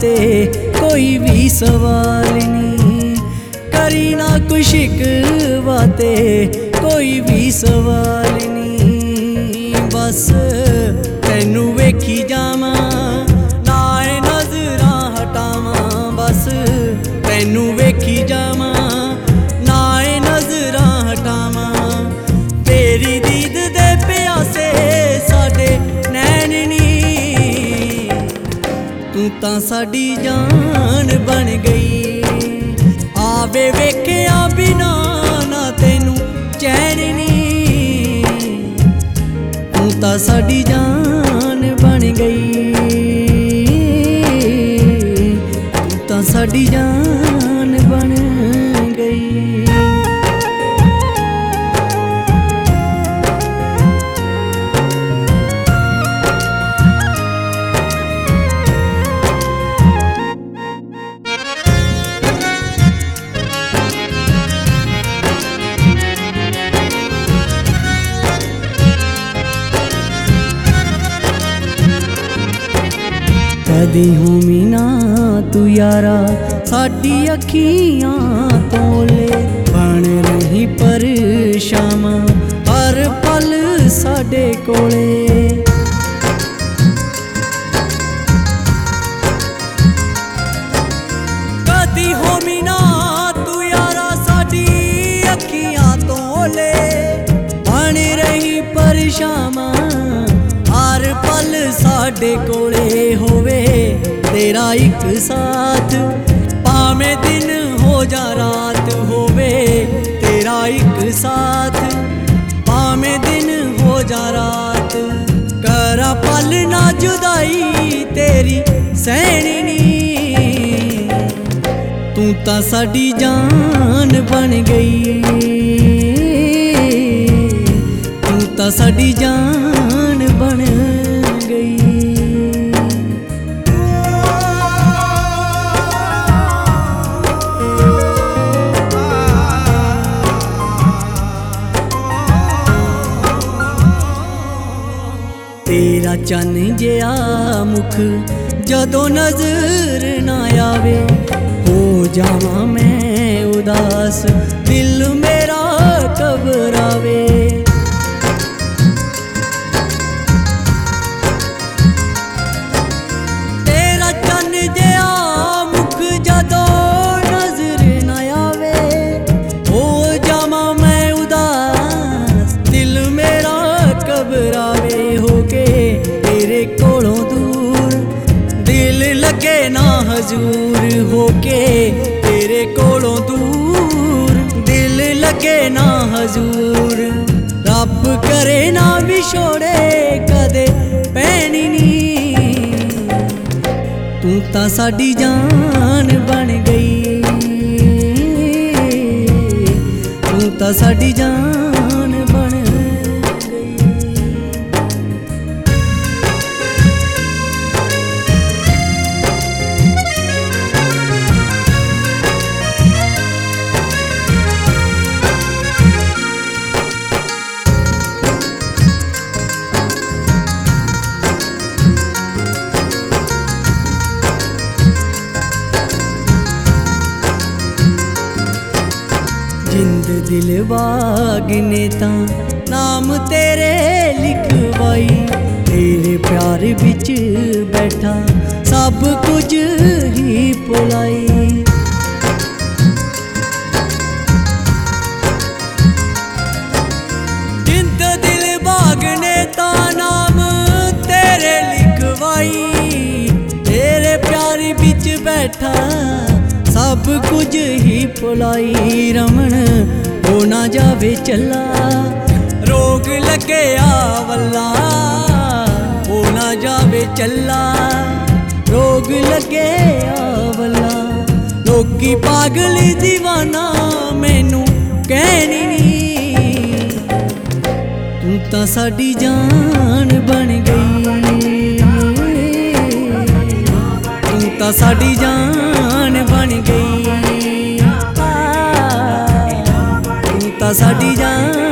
ते कोई भी सवाल नहीं, करी ना कोई शिकवा ते कोई भी सवाल नहीं। बस तैनू वेखी जावां नाए नज़रां हटावां, बस तैनू वेखी जावां नाए नज़रां हटावां। तेरी दीद दे प्यासे साडे नैन नी, तू तां साडी जान बन गई। आवे वेखिया बिना ना तैनू चैन नी, तू तां साडी जान बन गई, तू तां साडी जान बन गई। कदी होवी ना तू यारा साडी अखियां तोले, बन रही परछावां हर पल साडे कोले। कदी होवी ना तू यारा साडी अखियां तोले, बन रही परछावां हर पल साडे कोले। होवे तेरा एक साथ भावें दिन हो जा रात, होवे तेरा एक साथ भावें दिन हो जा रात। करा पल ना जुदाई तेरी सहनी नी, तू तां साडी जान बन गई, तू तां साडी जान बन गई। तेरा चन जिया मुख जदों नजर ना आवे, हो जावां मैं उदास दिल मेरा घबरावे। तेरा चन जिया मुख जदों नजर ना आवे, हो जावां मैं उदास दिल मेरा घबरावे। तेरे कोलों दूर दिल लगे ना हजूर, होके तेरे कोलों दूर दिल लगे ना हजूर। रब करे ना विछोड़े कदे पैनी नी, तू तां साडी जान बन गई, तू तां साडी जान बन गई। जिंद दिल बाग ने तां नाम तेरे लिखवाई, तेरे प्यार बिच बैठा सब कुछ ही भुलाई। जिंद दिल बाग ने तां नाम तेरे लिखवाई, तेरे प्यार बिच बैठा सब कुछ ही भुलाई। रमन हो ना जावे चला रोग लगे आवला, हो ना जावे चला रोग लगे आवला। लोकी पागल दीवाना मैनू कहनी नी, तू तां साडी जान बन गई, तू तां साडी जान बन गई, तू तां साडी जान